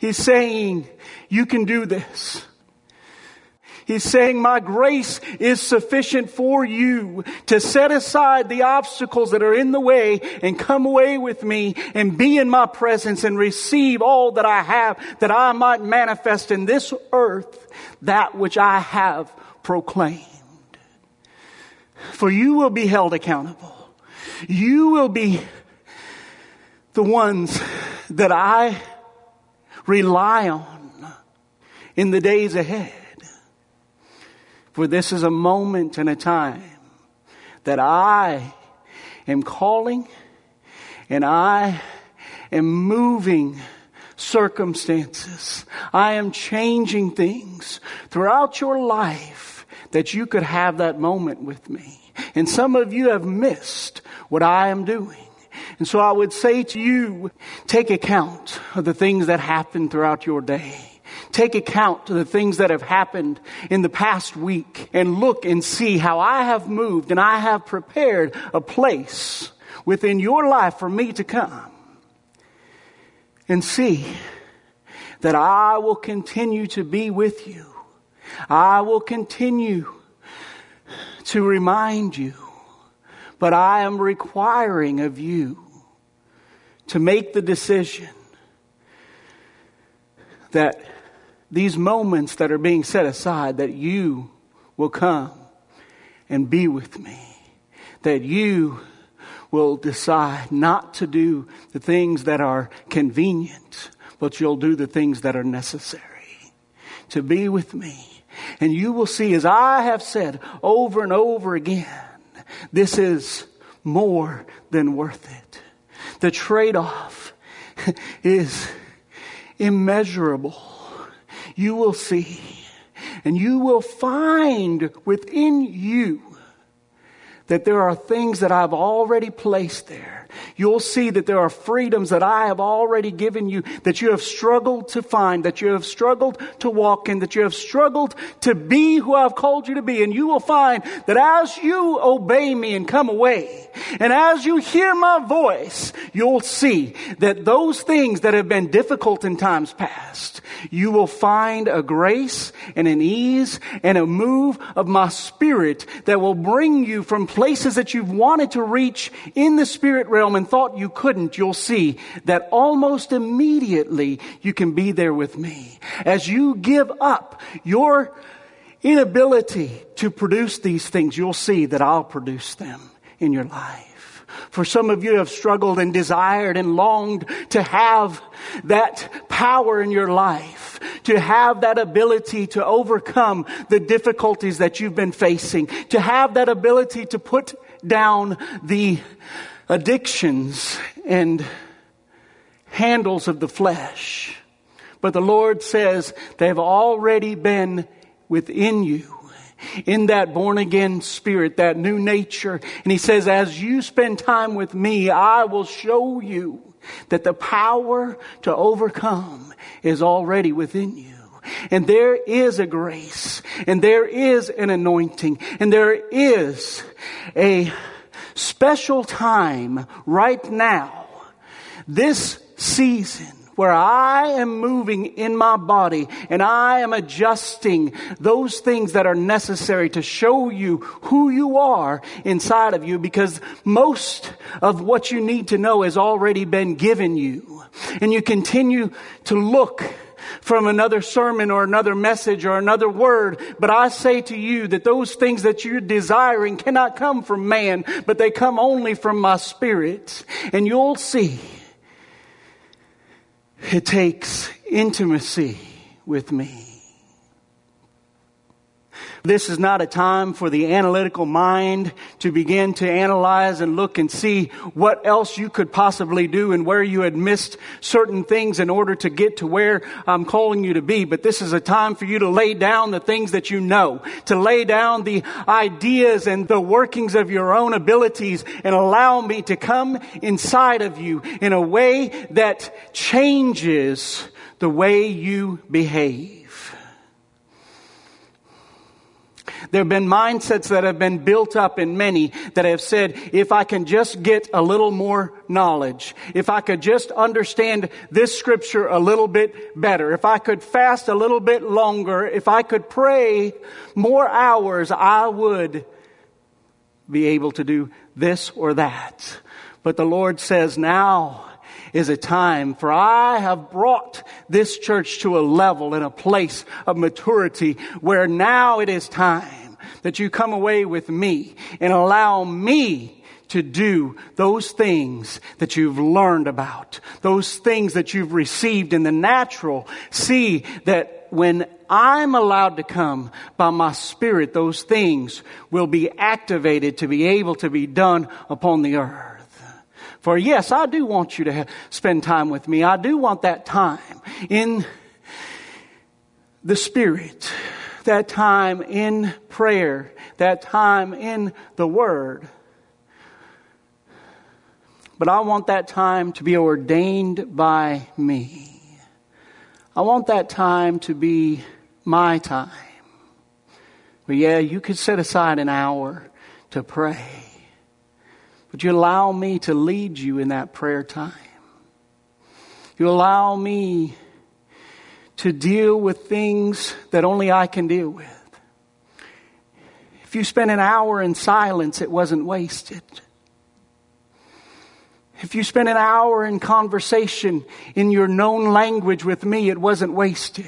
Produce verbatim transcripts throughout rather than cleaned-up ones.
He's saying, you can do this. He's saying, my grace is sufficient for you to set aside the obstacles that are in the way and come away with me and be in my presence and receive all that I have, that I might manifest in this earth that which I have proclaimed. For you will be held accountable. You will be the ones that I rely on in the days ahead. For this is a moment and a time that I am calling and I am moving circumstances. I am changing things throughout your life that you could have that moment with me. And some of you have missed what I am doing. And so I would say to you, take account of the things that happen throughout your day. Take account of the things that have happened in the past week and look and see how I have moved and I have prepared a place within your life for me to come and see that I will continue to be with you. I will continue to remind you, but I am requiring of you to make the decision that these moments that are being set aside, that you will come and be with me. That you will decide not to do the things that are convenient, but you'll do the things that are necessary to be with me. And you will see, as I have said over and over again, this is more than worth it. The trade-off is immeasurable. You will see, and you will find within you that there are things that I've already placed there. You'll see that there are freedoms that I have already given you, that you have struggled to find, that you have struggled to walk in, that you have struggled to be who I've called you to be. And you will find that as you obey me and come away, and as you hear my voice, you'll see that those things that have been difficult in times past, you will find a grace and an ease and a move of my spirit that will bring you from places that you've wanted to reach in the spirit realm and thought you couldn't. You'll see that almost immediately you can be there with me. As you give up your inability to produce these things, you'll see that I'll produce them in your life. For some of you have struggled and desired and longed to have that power in your life, to have that ability to overcome the difficulties that you've been facing, to have that ability to put down the addictions and handles of the flesh. But the Lord says they have already been within you, in that born again spirit, that new nature. And He says, as you spend time with me, I will show you that the power to overcome is already within you. And there is a grace, and there is an anointing, and there is a special time right now, this season, where I am moving in my body and I am adjusting those things that are necessary to show you who you are inside of you, because most of what you need to know has already been given you. And you continue to look from another sermon or another message or another word. But I say to you that those things that you're desiring cannot come from man, but they come only from my spirit. And you'll see it takes intimacy with me. This is not a time for the analytical mind to begin to analyze and look and see what else you could possibly do and where you had missed certain things in order to get to where I'm calling you to be. But this is a time for you to lay down the things that you know, to lay down the ideas and the workings of your own abilities, and allow me to come inside of you in a way that changes the way you behave. There have been mindsets that have been built up in many that have said, if I can just get a little more knowledge, if I could just understand this scripture a little bit better, if I could fast a little bit longer, if I could pray more hours, I would be able to do this or that. But the Lord says, now is a time, for I have brought this church to a level and a place of maturity where now it is time that you come away with me and allow me to do those things that you've learned about, those things that you've received in the natural. See that when I'm allowed to come by my Spirit, those things will be activated to be able to be done upon the earth. For yes, I do want you to have, spend time with me. I do want that time in the Spirit, that time in prayer, that time in the Word. But I want that time to be ordained by me. I want that time to be my time. But yeah, you could set aside an hour to pray. Would you allow me to lead you in that prayer time? You allow me to deal with things that only I can deal with. If you spend an hour in silence, it wasn't wasted. If you spend an hour in conversation in your known language with me, it wasn't wasted.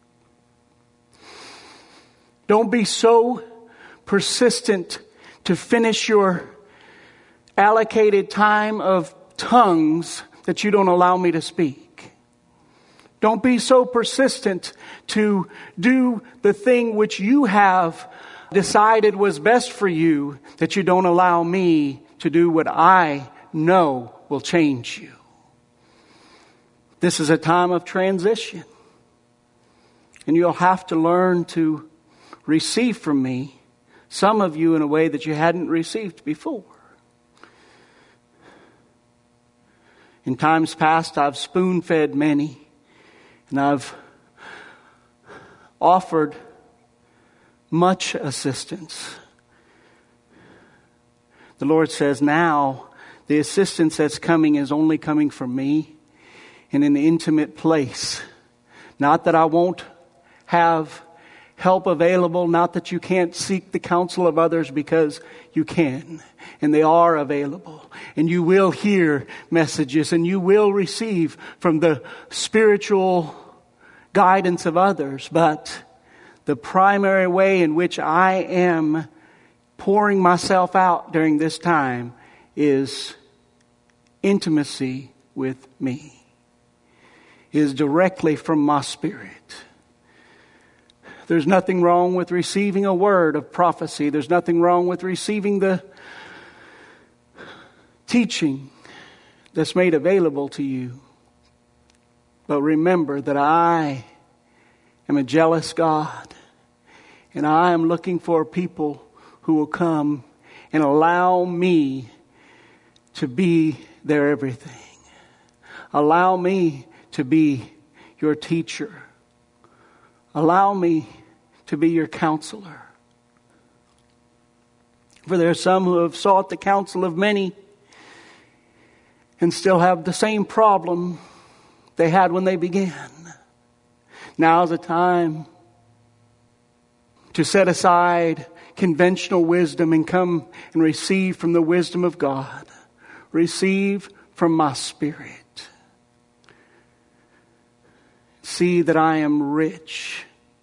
Don't be so persistent to finish your allocated time of tongues that you don't allow me to speak. Don't be so persistent to do the thing which you have decided was best for you that you don't allow me to do what I know will change you. This is a time of transition. And you'll have to learn to receive from me, some of you in a way that you hadn't received before. In times past, I've spoon-fed many, and I've offered much assistance. The Lord says now, the assistance that's coming is only coming from me in an intimate place. Not that I won't have help available, not that you can't seek the counsel of others, because you can, and they are available. And you will hear messages, and you will receive from the spiritual guidance of others. But the primary way in which I am pouring myself out during this time is intimacy with me, is directly from my Spirit. There's nothing wrong with receiving a word of prophecy. There's nothing wrong with receiving the teaching that's made available to you. But remember that I am a jealous God, and I am looking for people who will come and allow me to be their everything. Allow me to be your teacher. Allow me to be your counselor. For there are some who have sought the counsel of many and still have the same problem they had when they began. Now is the time to set aside conventional wisdom and come and receive from the wisdom of God. Receive from my Spirit. See that I am rich.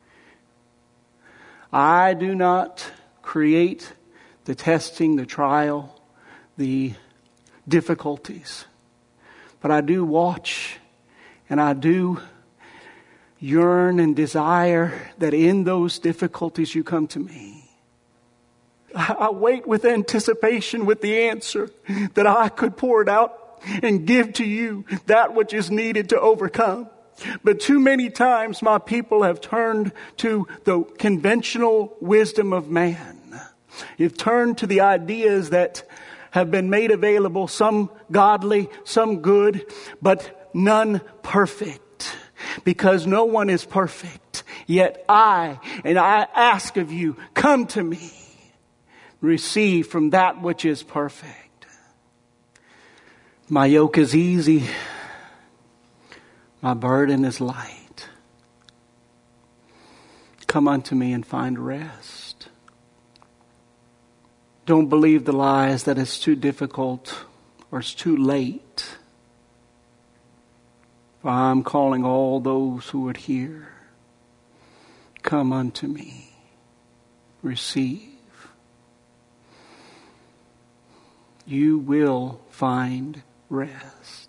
I do not create the testing, the trial, the difficulties. But I do watch, and I do yearn and desire that in those difficulties you come to me. I wait with anticipation with the answer that I could pour it out and give to you that which is needed to overcome. But too many times my people have turned to the conventional wisdom of man. You've turned to the ideas that have been made available, some godly, some good, but none perfect. Because no one is perfect. Yet I, and I ask of you, come to me. Receive from that which is perfect. My yoke is easy. My burden is light. Come unto me and find rest. Don't believe the lies that it's too difficult or it's too late. For I'm calling all those who would hear. Come unto me. Receive. You will find rest.